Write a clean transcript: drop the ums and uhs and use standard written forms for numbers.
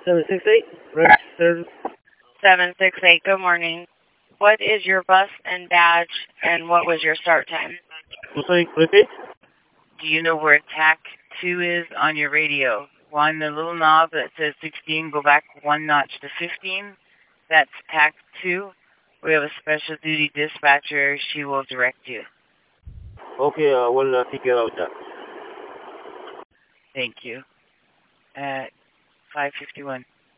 768, right service. 768, good morning. What is your bus and badge, and what was your start time? I'm sorry, repeat? Do you know where TAC 2 is on your radio? On the little knob that says 16, go back one notch to 15. That's TAC 2. We have a special duty dispatcher. She will direct you. Okay, we'll take care of that. Thank you. At 5:51.